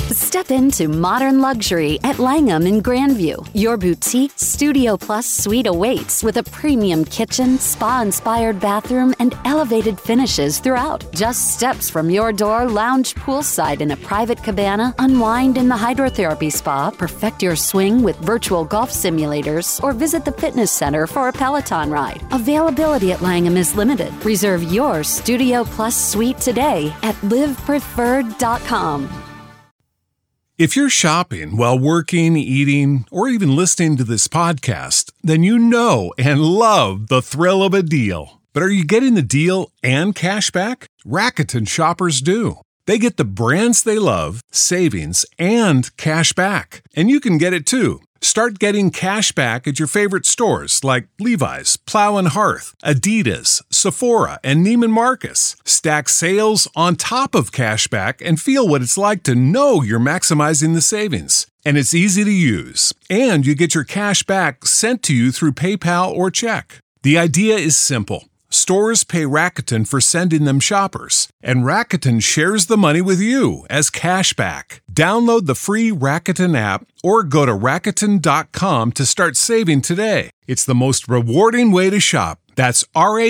Step into modern luxury at Langham in Grandview. Your boutique Studio Plus suite awaits with a premium kitchen, spa-inspired bathroom, and elevated finishes throughout. Just steps from your door, lounge poolside in a private cabana, unwind in the hydrotherapy spa, perfect your swing with virtual golf simulators, or visit the fitness center for a Peloton ride. Availability at Langham is limited. Reserve your Studio Plus suite today at livepreferred.com. If you're shopping while working, eating, or even listening to this podcast, then you know and love the thrill of a deal. But are you getting the deal and cash back? Rakuten shoppers do. They get the brands they love, savings, and cash back. And you can get it too. Start getting cash back at your favorite stores like Levi's, Plow and Hearth, Adidas, Sephora, and Neiman Marcus. Stack sales on top of cash back and feel what it's like to know you're maximizing the savings. And it's easy to use. And you get your cash back sent to you through PayPal or check. The idea is simple. Stores pay Rakuten for sending them shoppers, and Rakuten shares the money with you as cash back. Download the free Rakuten app or go to Rakuten.com to start saving today. It's the most rewarding way to shop. That's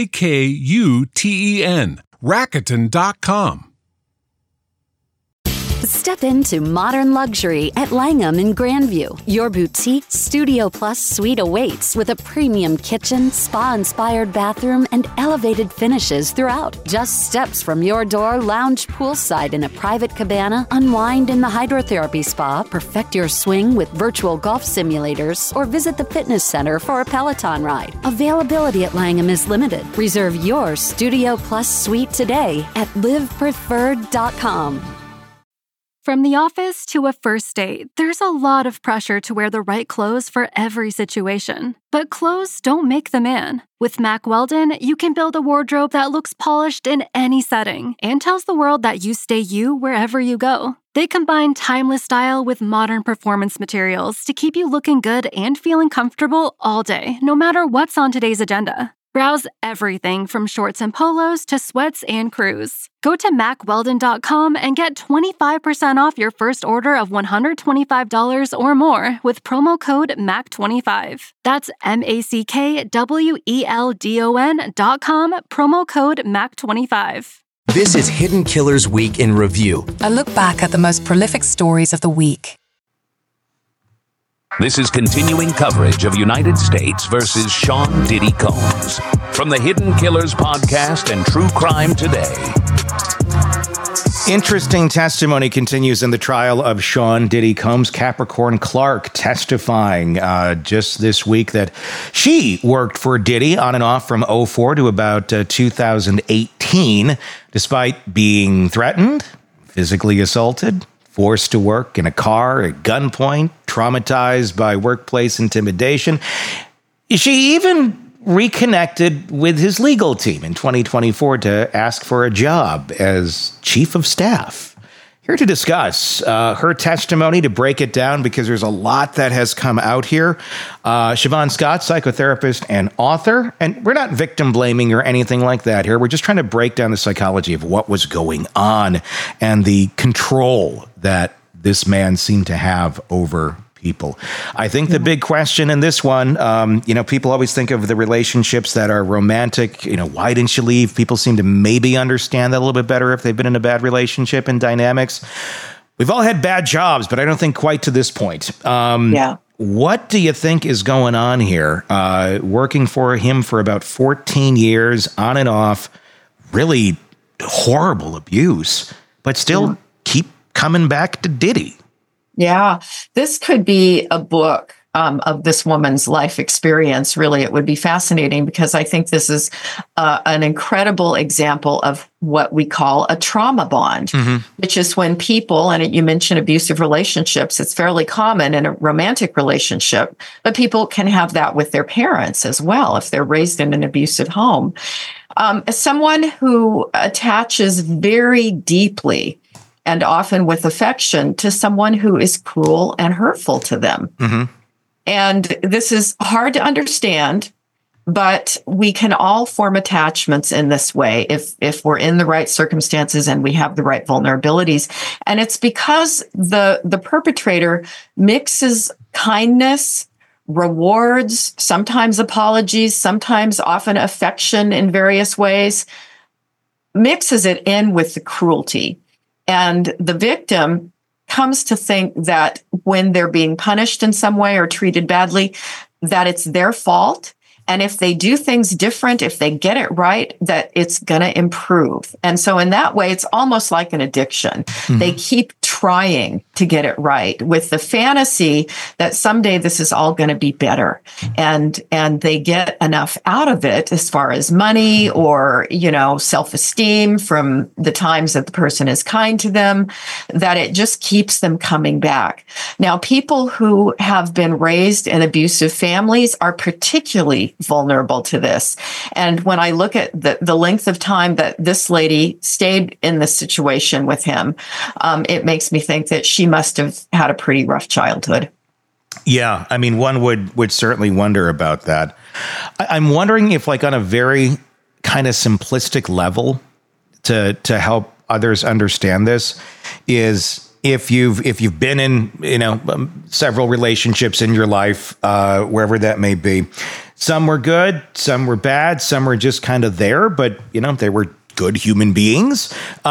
Rakuten. Rakuten.com. Step into modern luxury at Langham in Grandview. Your boutique Studio Plus suite awaits with a premium kitchen, spa-inspired bathroom, and elevated finishes throughout. Just steps from your door, lounge poolside in a private cabana, unwind in the hydrotherapy spa, perfect your swing with virtual golf simulators, or visit the fitness center for a Peloton ride. Availability at Langham is limited. Reserve your Studio Plus suite today at livepreferred.com. From the office to a first date, there's a lot of pressure to wear the right clothes for every situation. But clothes don't make the man. With Mack Weldon, you can build a wardrobe that looks polished in any setting and tells the world that you stay you wherever you go. They combine timeless style with modern performance materials to keep you looking good and feeling comfortable all day, no matter what's on today's agenda. Browse everything from shorts and polos to sweats and crews. Go to MackWeldon.com and get 25% off your first order of $125 or more with promo code MACK25. That's MackWeldon.com, promo code MACK25. This is Hidden Killers Week in Review. A look back at the most prolific stories of the week. This is continuing coverage of United States versus Sean Diddy Combs from the Hidden Killers podcast and True Crime Today. Interesting testimony continues in the trial of Sean Diddy Combs. Capricorn Clark testifying just this week that she worked for Diddy on and off from 2004 to about 2018, despite being threatened, physically assaulted, forced to work in a car at gunpoint, traumatized by workplace intimidation. She even reconnected with his legal team in 2024 to ask for a job as chief of staff. Here to discuss her testimony, to break it down, because there's a lot that has come out here. Siobhan Scott, psychotherapist and author. And we're not victim blaming or anything like that here. We're just trying to break down the psychology of what was going on and the control that this man seemed to have over people. I think the big question in this one, people always think of the relationships that are romantic. Why didn't you leave? People seem to maybe understand that a little bit better if they've been in a bad relationship and dynamics. We've all had bad jobs, but I don't think quite to this point. What do you think is going on here? Working for him for about 14 years, on and off, really horrible abuse, but still keep coming back to Diddy. Yeah, this could be a book of this woman's life experience. Really, it would be fascinating because I think this is an incredible example of what we call a trauma bond, which is when people, and you mentioned abusive relationships, it's fairly common in a romantic relationship, but people can have that with their parents as well if they're raised in an abusive home. As someone who attaches very deeply and often with affection to someone who is cruel and hurtful to them. And this is hard to understand, But we can all form attachments in this way if we're in the right circumstances and we have the right vulnerabilities. And it's because the perpetrator mixes kindness, rewards, sometimes apologies, sometimes often affection in various ways, mixes it in with the cruelty. And the victim comes to think that when they're being punished in some way or treated badly, that it's their fault. And if they do things different, if they get it right, that it's going to improve. And so in that way, it's almost like an addiction. Mm-hmm. They keep trying to get it right with the fantasy that someday this is all going to be better. And they get enough out of it as far as money or, self-esteem from the times that the person is kind to them, that it just keeps them coming back. Now, people who have been raised in abusive families are particularly vulnerable to this. And when I look at the length of time that this lady stayed in this situation with him, it makes me think that she must have had a pretty rough childhood. Yeah, I mean, one would certainly wonder about that. I'm wondering if, like, on a very kind of simplistic level, to help others understand this, is if you've been in several relationships in your life, wherever that may be, some were good, some were bad, some were just kind of there, but they were good human beings.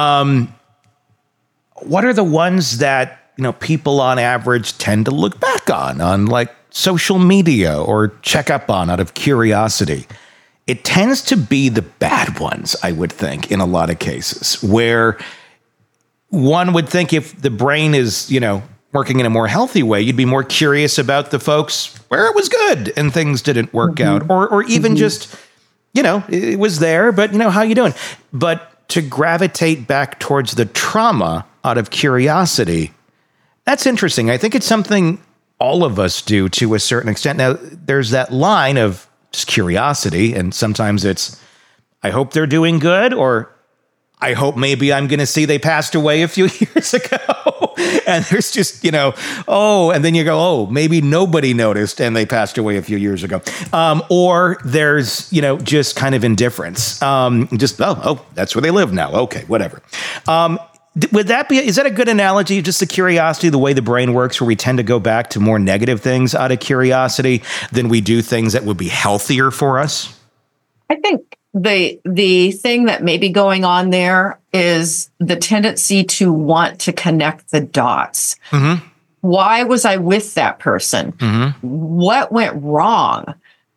What are the ones that people on average tend to look back on like social media or check up on out of curiosity? It tends to be the bad ones, I would think, in a lot of cases, where one would think if the brain is, working in a more healthy way, you'd be more curious about the folks where it was good and things didn't work out, or even just, it was there, but how you doing? But to gravitate back towards the trauma out of curiosity, that's interesting. I think it's something all of us do to a certain extent. Now, there's that line of just curiosity, and sometimes it's, I hope they're doing good, or I hope maybe I'm going to see they passed away a few years ago. And there's just, and then you go, oh, maybe nobody noticed and they passed away a few years ago. Or there's, just kind of indifference. That's where they live now. Okay, whatever. Would that be, is that a good analogy? Just the curiosity, the way the brain works, where we tend to go back to more negative things out of curiosity than we do things that would be healthier for us? I think the thing that may be going on there is the tendency to want to connect the dots. Mm-hmm. Why was I with that person? Mm-hmm. What went wrong?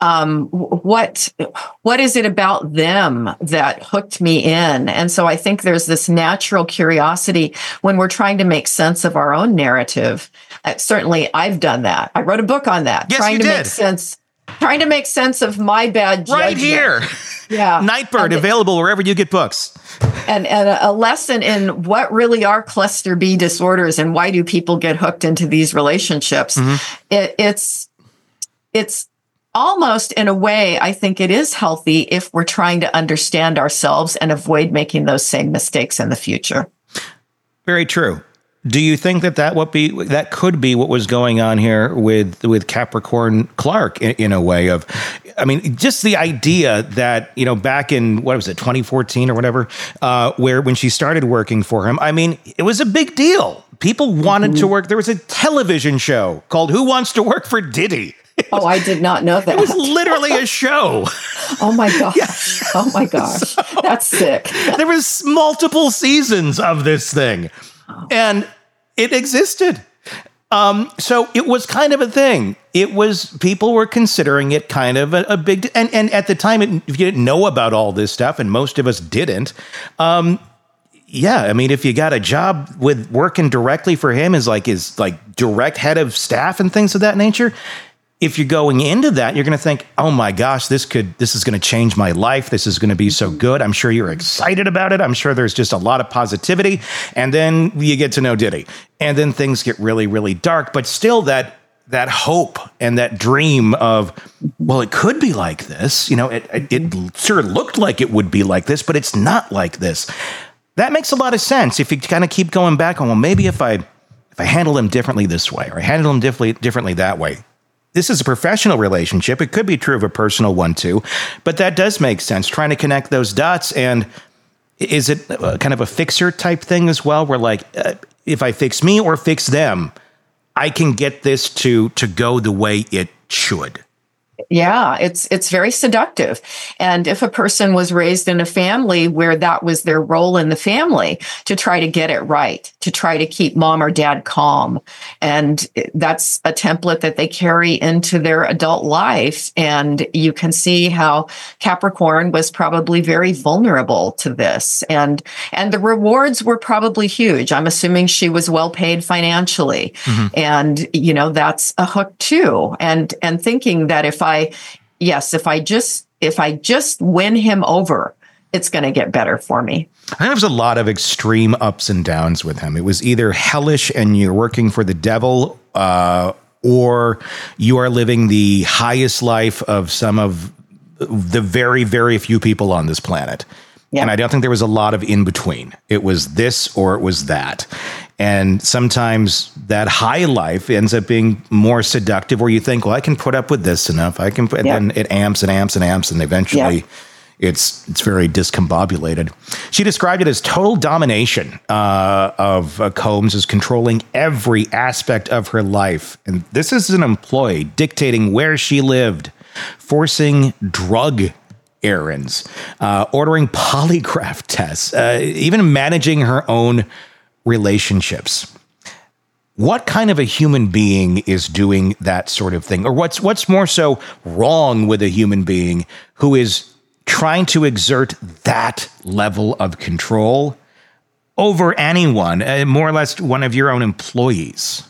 What is it about them that hooked me in? And so I think there's this natural curiosity when we're trying to make sense of our own narrative. Certainly, I've done that. I wrote a book on that. Yes, Trying to make sense of my bad judgment. Right here. Yeah. Nightbird, available wherever you get books. And a lesson in what really are cluster B disorders and why do people get hooked into these relationships. Mm-hmm. It's almost, in a way, I think it is healthy if we're trying to understand ourselves and avoid making those same mistakes in the future. Very true. Do you think that could be what was going on here with Capricorn Clark in a way of, I mean, just the idea that, back in, 2014 or whatever, when she started working for him, I mean, it was a big deal. People wanted to work. There was a television show called Who Wants to Work for Diddy? Oh, I did not know that. It was literally a show. Oh my gosh. Yeah. Oh my gosh. That's sick. There was multiple seasons of this thing. And it existed. So it was kind of a thing. People were considering it kind of a big, and at the time, if you didn't know about all this stuff, and most of us didn't, I mean, if you got a job with working directly for him as direct head of staff and things of that nature, if you're going into that, you're going to think, oh my gosh, this is going to change my life. This is going to be so good. I'm sure you're excited about it. I'm sure there's just a lot of positivity. And then you get to know Diddy. And then things get really, really dark. But still that hope and that dream of, well, it could be like this. It sure looked like it would be like this, but it's not like this. That makes a lot of sense. If you kind of keep going back on, well, maybe if I handle him differently this way, or I handle him differently that way, this is a professional relationship. It could be true of a personal one too, but that does make sense. Trying to connect those dots. And is it kind of a fixer type thing as well, where like, if I fix me or fix them, I can get this to go the way it should? Yeah, it's very seductive. And if a person was raised in a family where that was their role in the family, to try to get it right, to try to keep mom or dad calm, and that's a template that they carry into their adult life. And you can see how Capricorn was probably very vulnerable to this. And the rewards were probably huge. I'm assuming she was well paid financially. Mm-hmm. And, that's a hook too. And thinking that if I just win him over, it's going to get better for me. I think there's a lot of extreme ups and downs with him. It was either hellish and you're working for the devil, or you are living the highest life of some of the very, very few people on this planet. Yeah. And I don't think there was a lot of in between. It was this or it was that. And sometimes that high life ends up being more seductive, where you think, well, I can put up with this enough. I can put, yeah. And then it amps and amps and amps. And eventually it's very discombobulated. She described it as total domination of Combs, as controlling every aspect of her life. And this is an employee dictating where she lived, forcing drug errands, ordering polygraph tests, even managing her own relationships. What kind of a human being is doing that sort of thing? Or what's more so wrong with a human being who is trying to exert that level of control over anyone, more or less one of your own employees?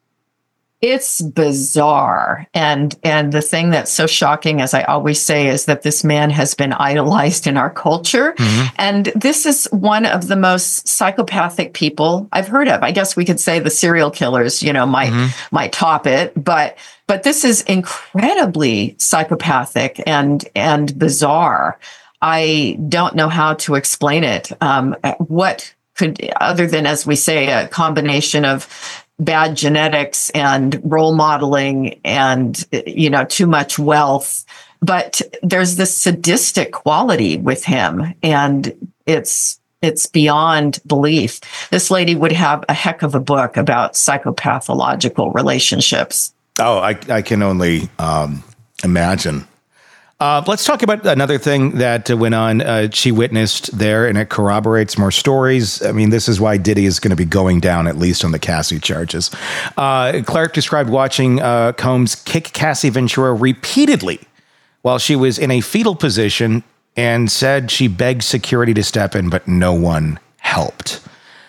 It's bizarre. And the thing that's so shocking, as I always say, is that this man has been idolized in our culture. Mm-hmm. And this is one of the most psychopathic people I've heard of. I guess we could say the serial killers, might top it, but this is incredibly psychopathic and bizarre. I don't know how to explain it. What could, other than, as we say, a combination of bad genetics and role modeling and, too much wealth. But there's this sadistic quality with him, and it's beyond belief. This lady would have a heck of a book about psychopathological relationships. Oh, I can only imagine. Let's talk about another thing that went on. She witnessed there, and it corroborates more stories. I mean, this is why Diddy is going to be going down, at least on the Cassie charges. Clark described watching Combs kick Cassie Ventura repeatedly while she was in a fetal position, and said she begged security to step in, but no one helped.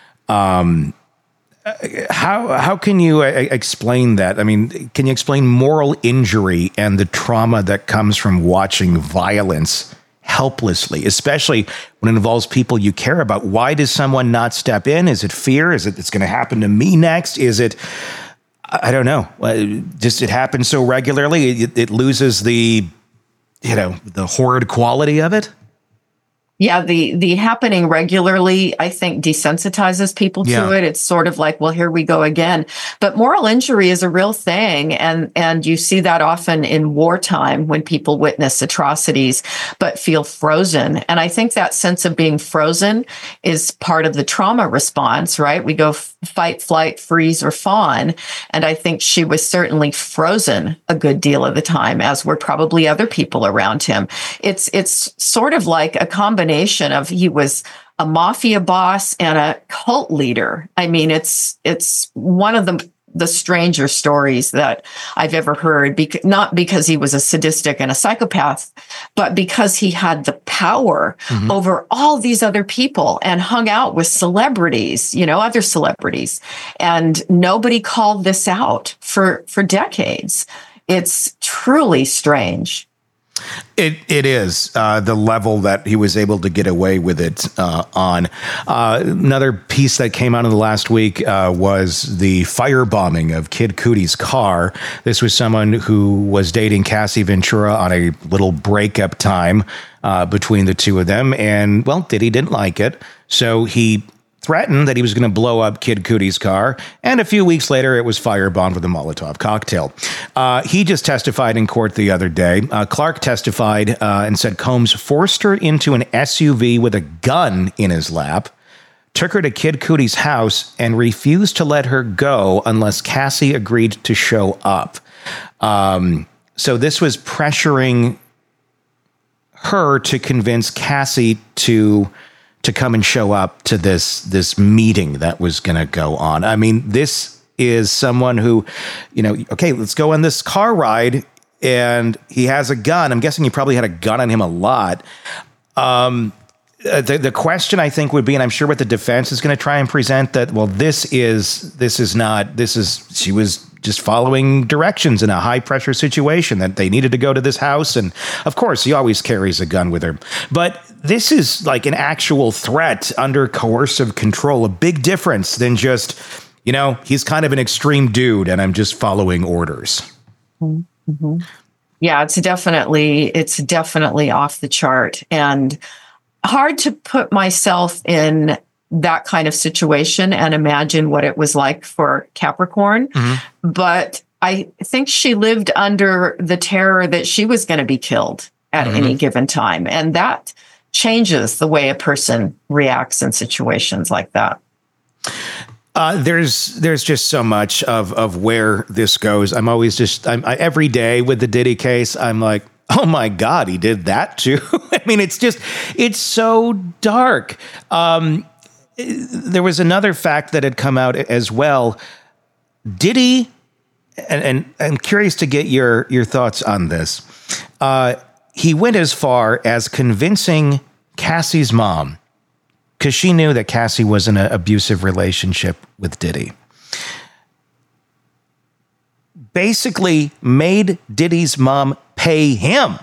How can you explain that? I mean, can you explain moral injury and the trauma that comes from watching violence helplessly, especially when it involves people you care about? Why does someone not step in? Is it fear? Is it it's going to happen to me next? Is it, I don't know. Just it happens so regularly, it loses the horrid quality of it. Yeah, the happening regularly, I think, desensitizes people to it. It's sort of like, well, here we go again. But moral injury is a real thing. And you see that often in wartime when people witness atrocities but feel frozen. And I think that sense of being frozen is part of the trauma response, right? We go fight, flight, freeze, or fawn. And I think she was certainly frozen a good deal of the time, as were probably other people around him. It's sort of like a combination of he was a mafia boss and a cult leader. I mean, it's one of the stranger stories that I've ever heard, not because he was a sadistic and a psychopath, but because he had the power over all these other people and hung out with celebrities, other celebrities. And nobody called this out for decades. It's truly strange. It is the level that he was able to get away with it on. Another piece that came out in the last week was the firebombing of Kid Cudi's car. This was someone who was dating Cassie Ventura on a little breakup time between the two of them. And, well, Diddy didn't like it. So he threatened that he was going to blow up Kid Cootie's car, and a few weeks later, it was firebombed with a Molotov cocktail. He just testified in court the other day. Clark testified and said Combs forced her into an SUV with a gun in his lap, took her to Kid Cootie's house, and refused to let her go unless Cassie agreed to show up. So this was pressuring her to convince Cassie to come and show up to this meeting that was going to go on. I mean, this is someone who, okay, let's go on this car ride, and he has a gun. I'm guessing he probably had a gun on him a lot. The question I think would be, and I'm sure what the defense is going to try and present, that, well, she was just following directions in a high pressure situation, that they needed to go to this house. And of course, he always carries a gun with her. But this is like an actual threat under coercive control, a big difference than just, he's kind of an extreme dude and I'm just following orders. Mm-hmm. Yeah, it's definitely off the chart, and hard to put myself in that kind of situation and imagine what it was like for Capricorn. Mm-hmm. But I think she lived under the terror that she was going to be killed at any given time. And that changes the way a person reacts in situations like that. There's just so much of where this goes. I'm always every day with the Diddy case, I'm like, oh my God, he did that too. I mean, it's so dark. There was another fact that had come out as well. Diddy, and I'm curious to get your thoughts on this. He went as far as convincing Cassie's mom, because she knew that Cassie was in an abusive relationship with Diddy, basically made Diddy's mom pay him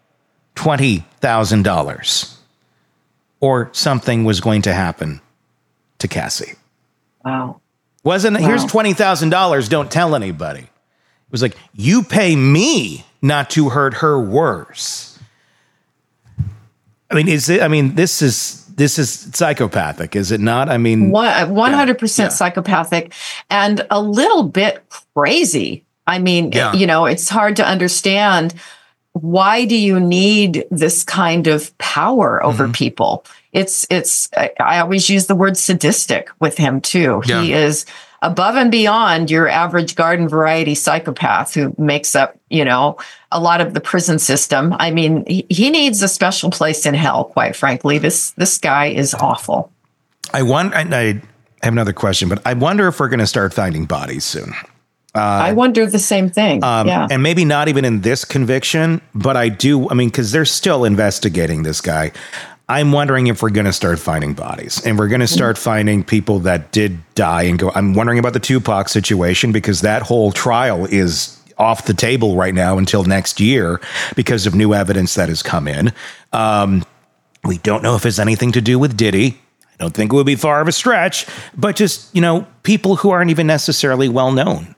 $20,000 or something was going to happen to Cassie. Wow. Here's $20,000. Don't tell anybody. It was like, you pay me not to hurt her worse. I mean, this is psychopathic, is it not? I mean, 100% psychopathic and a little bit crazy. I mean, it's hard to understand. Why do you need this kind of power over people? I always use the word sadistic with him too. Yeah. He is above and beyond your average garden variety psychopath who makes up, a lot of the prison system. I mean, he needs a special place in hell, quite frankly. This guy is awful. I have another question, but I wonder if we're going to start finding bodies soon. I wonder the same thing. And maybe not even in this conviction, but because they're still investigating this guy. I'm wondering if we're going to start finding bodies, and we're going to start finding people that did die and go. I'm wondering about the Tupac situation, because that whole trial is off the table right now until next year because of new evidence that has come in. We don't know if it's anything to do with Diddy. I don't think it would be far of a stretch, but just, people who aren't even necessarily well known.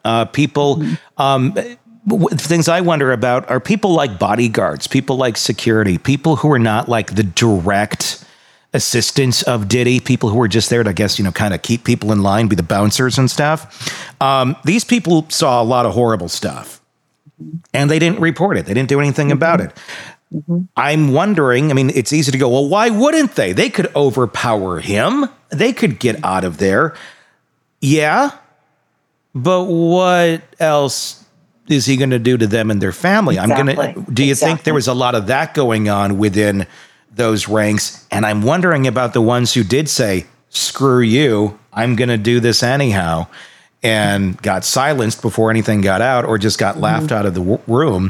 Things I wonder about are people like bodyguards, people like security, people who are not like the direct assistants of Diddy, people who are just there to, I guess, kind of keep people in line, be the bouncers and stuff. These people saw a lot of horrible stuff and they didn't report it. They didn't do anything about it. I'm wondering, it's easy to go, well, why wouldn't they? They could overpower him. They could get out of there. Yeah. But what else is he going to do to them and their family? Exactly. Do you think there was a lot of that going on within those ranks? And I'm wondering about the ones who did say, screw you, I'm going to do this anyhow, and got silenced before anything got out or just got laughed out of the room.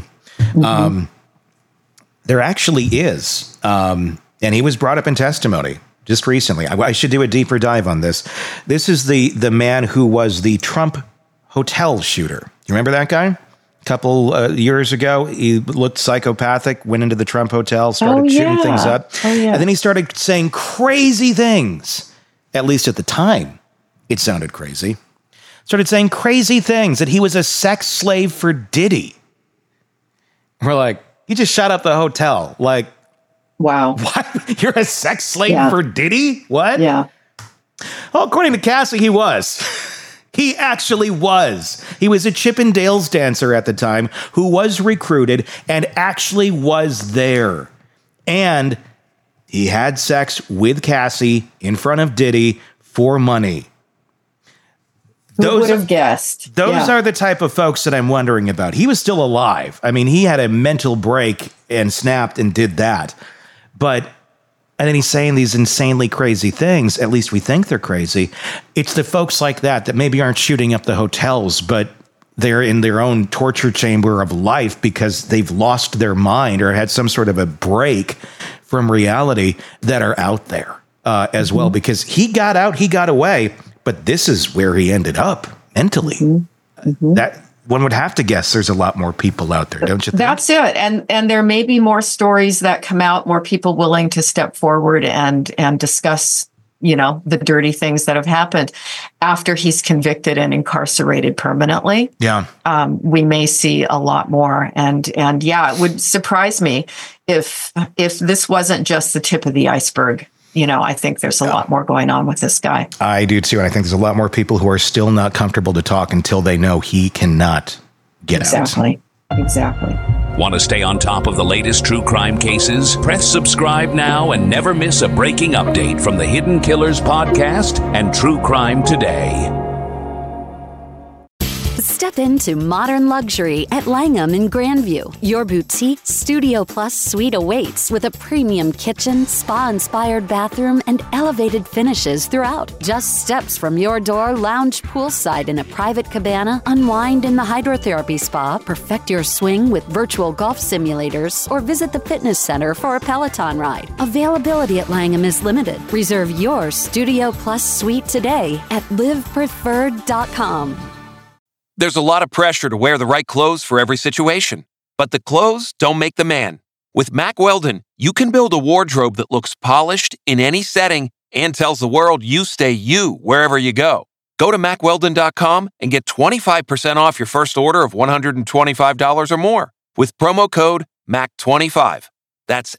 There actually is. And he was brought up in testimony just recently. I should do a deeper dive on this. This is the man who was the Trump hotel shooter. You remember that guy? A couple years ago, he looked psychopathic, went into the Trump hotel, started shooting things up. And then he started saying crazy things. At least at the time, it sounded crazy. Started saying crazy things, that he was a sex slave for Diddy. We're like, he just shot up the hotel. Like, wow. What? You're a sex slave for Diddy? What? Yeah. Well, according to Cassie, he was. He actually was. He was a Chippendales dancer at the time who was recruited and actually was there. And he had sex with Cassie in front of Diddy for money. Who would have guessed? Those are the type of folks that I'm wondering about. He was still alive. I mean, he had a mental break and snapped and did that. And then he's saying these insanely crazy things. At least we think they're crazy. It's the folks like that maybe aren't shooting up the hotels, but they're in their own torture chamber of life because they've lost their mind or had some sort of a break from reality that are out there as well. Because he got out, he got away, but this is where he ended up mentally. That one would have to guess there's a lot more people out there, don't you think? That's it. And there may be more stories that come out, more people willing to step forward and discuss, the dirty things that have happened after he's convicted and incarcerated permanently. Yeah. We may see a lot more. And it would surprise me if this wasn't just the tip of the iceberg. I think there's a lot more going on with this guy. I do too. And I think there's a lot more people who are still not comfortable to talk until they know he cannot get out. Exactly. Want to stay on top of the latest true crime cases? Press subscribe now and never miss a breaking update from the Hidden Killers podcast and True Crime Today. Step into modern luxury at Langham in Grandview. Your boutique Studio Plus suite awaits with a premium kitchen, spa-inspired bathroom, and elevated finishes throughout. Just steps from your door, lounge poolside in a private cabana, unwind in the hydrotherapy spa, perfect your swing with virtual golf simulators, or visit the fitness center for a Peloton ride. Availability at Langham is limited. Reserve your Studio Plus suite today at livepreferred.com. There's a lot of pressure to wear the right clothes for every situation, but the clothes don't make the man. With Mack Weldon, you can build a wardrobe that looks polished in any setting and tells the world you stay you wherever you go. Go to MackWeldon.com and get 25% off your first order of $125 or more with promo code MACK25. That's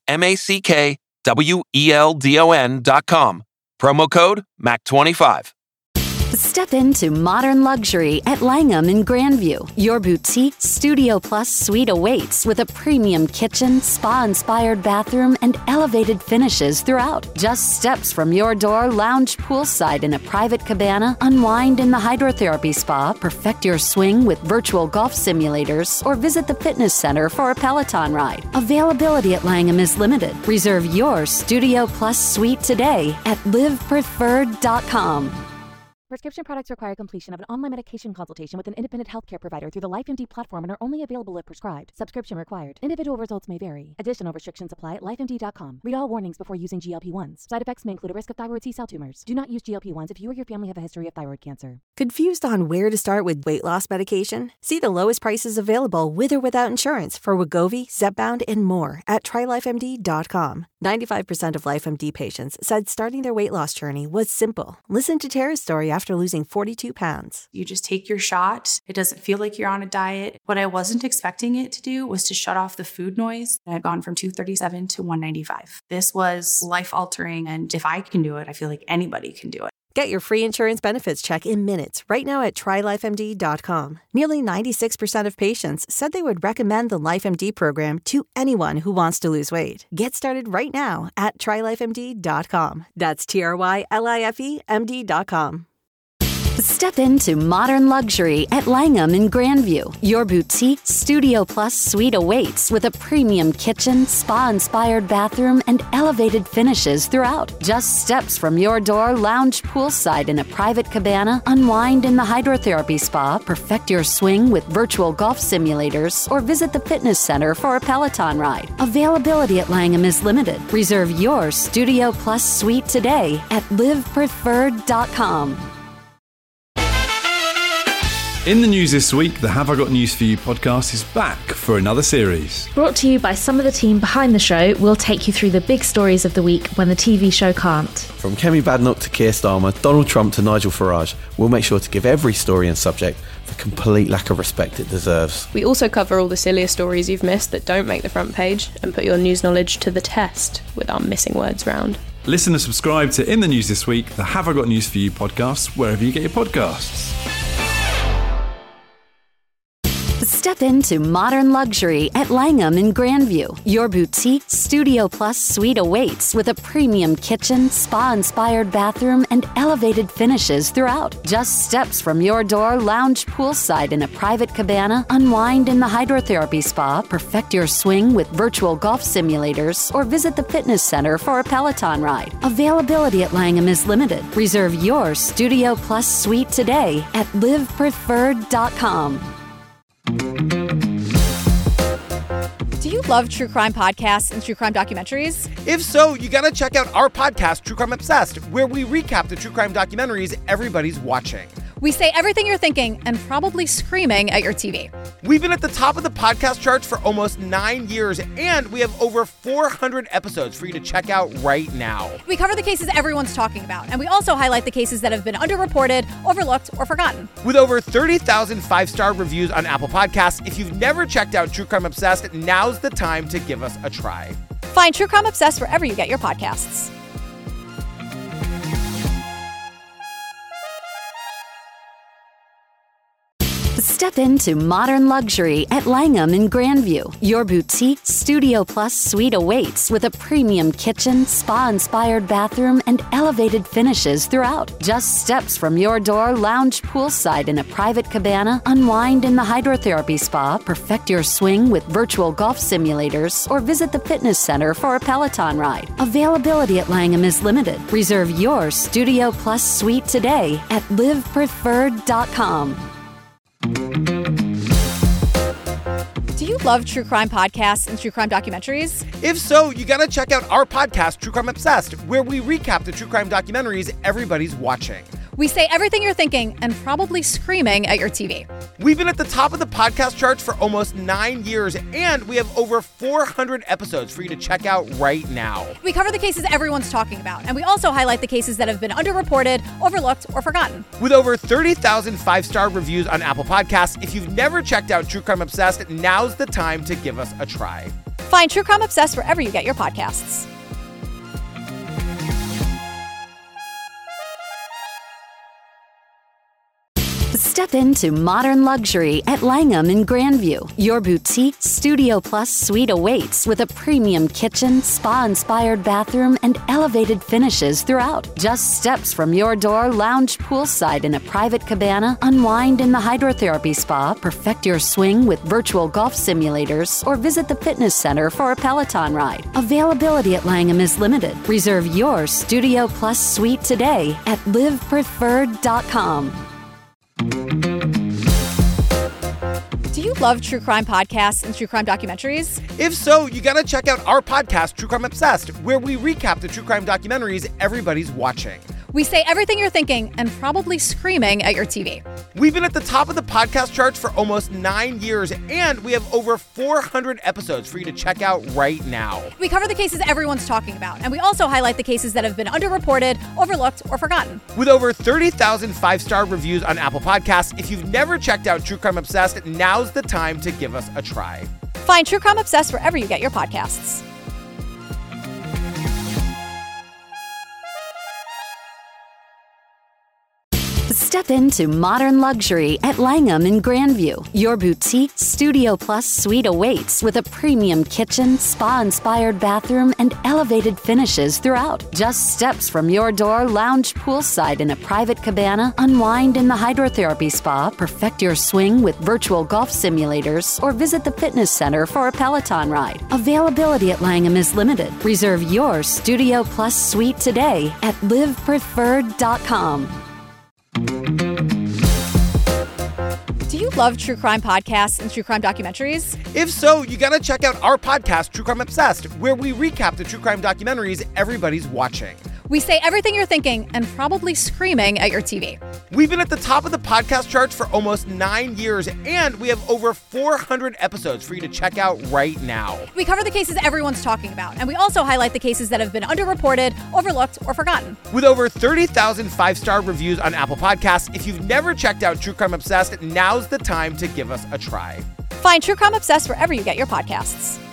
MackWeldon.com. Promo code MACK25. Step into modern luxury at Langham in Grandview. Your boutique Studio Plus suite awaits with a premium kitchen, spa-inspired bathroom, and elevated finishes throughout. Just steps from your door, lounge poolside in a private cabana, unwind in the hydrotherapy spa, perfect your swing with virtual golf simulators, or visit the fitness center for a Peloton ride. Availability at Langham is limited. Reserve your Studio Plus suite today at livepreferred.com. Prescription products require completion of an online medication consultation with an independent healthcare provider through the LifeMD platform and are only available if prescribed. Subscription required. Individual results may vary. Additional restrictions apply at lifemd.com. Read all warnings before using GLP-1s. Side effects may include a risk of thyroid C-cell tumors. Do not use GLP-1s if you or your family have a history of thyroid cancer. Confused on where to start with weight loss medication? See the lowest prices available with or without insurance for Wegovy, Zepbound, and more at TryLifeMD.com. 95% of LifeMD patients said starting their weight loss journey was simple. Listen to Tara's story after losing 42 pounds. You just take your shot. It doesn't feel like you're on a diet. What I wasn't expecting it to do was to shut off the food noise. I had gone from 237 to 195. This was life-altering, and if I can do it, I feel like anybody can do it. Get your free insurance benefits check in minutes right now at TryLifeMD.com. Nearly 96% of patients said they would recommend the LifeMD program to anyone who wants to lose weight. Get started right now at TryLifeMD.com. That's TryLifeMD.com. Step into modern luxury at Langham in Grandview. Your boutique Studio Plus suite awaits with a premium kitchen, spa-inspired bathroom, and elevated finishes throughout. Just steps from your door, lounge poolside in a private cabana, unwind in the hydrotherapy spa, perfect your swing with virtual golf simulators, or visit the fitness center for a Peloton ride. Availability at Langham is limited. Reserve your Studio Plus suite today at livepreferred.com. In the news this week, the Have I Got News For You podcast is back for another series. Brought to you by some of the team behind the show, we'll take you through the big stories of the week when the TV show can't. From Kemi Badenoch to Keir Starmer, Donald Trump to Nigel Farage, we'll make sure to give every story and subject the complete lack of respect it deserves. We also cover all the sillier stories you've missed that don't make the front page and put your news knowledge to the test with our missing words round. Listen and subscribe to In the News This Week, the Have I Got News For You podcast, wherever you get your podcasts. Step into modern luxury at Langham in Grandview. Your boutique Studio Plus suite awaits with a premium kitchen, spa-inspired bathroom, and elevated finishes throughout. Just steps from your door, lounge poolside in a private cabana, unwind in the hydrotherapy spa, perfect your swing with virtual golf simulators, or visit the fitness center for a Peloton ride. Availability at Langham is limited. Reserve your Studio Plus suite today at livepreferred.com. Do you love true crime podcasts and true crime documentaries? If so, you gotta check out our podcast, True Crime Obsessed, where we recap the true crime documentaries everybody's watching. We say everything you're thinking and probably screaming at your TV. We've been at the top of the podcast charts for almost 9 years, and we have over 400 episodes for you to check out right now. We cover the cases everyone's talking about, and we also highlight the cases that have been underreported, overlooked, or forgotten. With over 30,000 five-star reviews on Apple Podcasts, if you've never checked out True Crime Obsessed, now's the time to give us a try. Find True Crime Obsessed wherever you get your podcasts. Step into modern luxury at Langham in Grandview. Your boutique Studio Plus suite awaits with a premium kitchen, spa-inspired bathroom, and elevated finishes throughout. Just steps from your door, lounge poolside in a private cabana, unwind in the hydrotherapy spa, perfect your swing with virtual golf simulators, or visit the fitness center for a Peloton ride. Availability at Langham is limited. Reserve your Studio Plus suite today at livepreferred.com. Do you love true crime podcasts and true crime documentaries? If so, you gotta check out our podcast, True Crime Obsessed, where we recap the true crime documentaries everybody's watching. We say everything you're thinking and probably screaming at your TV. We've been at the top of the podcast charts for almost 9 years, and we have over 400 episodes for you to check out right now. We cover the cases everyone's talking about, and we also highlight the cases that have been underreported, overlooked, or forgotten. With over 30,000 five-star reviews on Apple Podcasts, if you've never checked out True Crime Obsessed, now's the time to give us a try. Find True Crime Obsessed wherever you get your podcasts. Step into modern luxury at Langham in Grandview. Your boutique Studio Plus suite awaits with a premium kitchen, spa-inspired bathroom, and elevated finishes throughout. Just steps from your door, lounge poolside in a private cabana, unwind in the hydrotherapy spa, perfect your swing with virtual golf simulators, or visit the fitness center for a Peloton ride. Availability at Langham is limited. Reserve your Studio Plus suite today at livepreferred.com. Do you love true crime podcasts and true crime documentaries? If so, you gotta check out our podcast, True Crime Obsessed, where we recap the true crime documentaries everybody's watching. We say everything you're thinking and probably screaming at your TV. We've been at the top of the podcast charts for almost 9 years, and we have over 400 episodes for you to check out right now. We cover the cases everyone's talking about, and we also highlight the cases that have been underreported, overlooked, or forgotten. With over 30,000 five-star reviews on Apple Podcasts, if you've never checked out True Crime Obsessed, now's the time to give us a try. Find True Crime Obsessed wherever you get your podcasts. Step into modern luxury at Langham in Grandview. Your boutique Studio Plus suite awaits with a premium kitchen, spa-inspired bathroom, and elevated finishes throughout. Just steps from your door, lounge poolside in a private cabana, unwind in the hydrotherapy spa, perfect your swing with virtual golf simulators, or visit the fitness center for a Peloton ride. Availability at Langham is limited. Reserve your Studio Plus suite today at livepreferred.com. Do you love true crime podcasts and true crime documentaries? If so, you gotta check out our podcast, True Crime Obsessed, where we recap the true crime documentaries everybody's watching. We say everything you're thinking and probably screaming at your TV. We've been at the top of the podcast charts for almost 9 years, and we have over 400 episodes for you to check out right now. We cover the cases everyone's talking about, and we also highlight the cases that have been underreported, overlooked, or forgotten. With over 30,000 five-star reviews on Apple Podcasts, if you've never checked out True Crime Obsessed, now's the time to give us a try. Find True Crime Obsessed wherever you get your podcasts.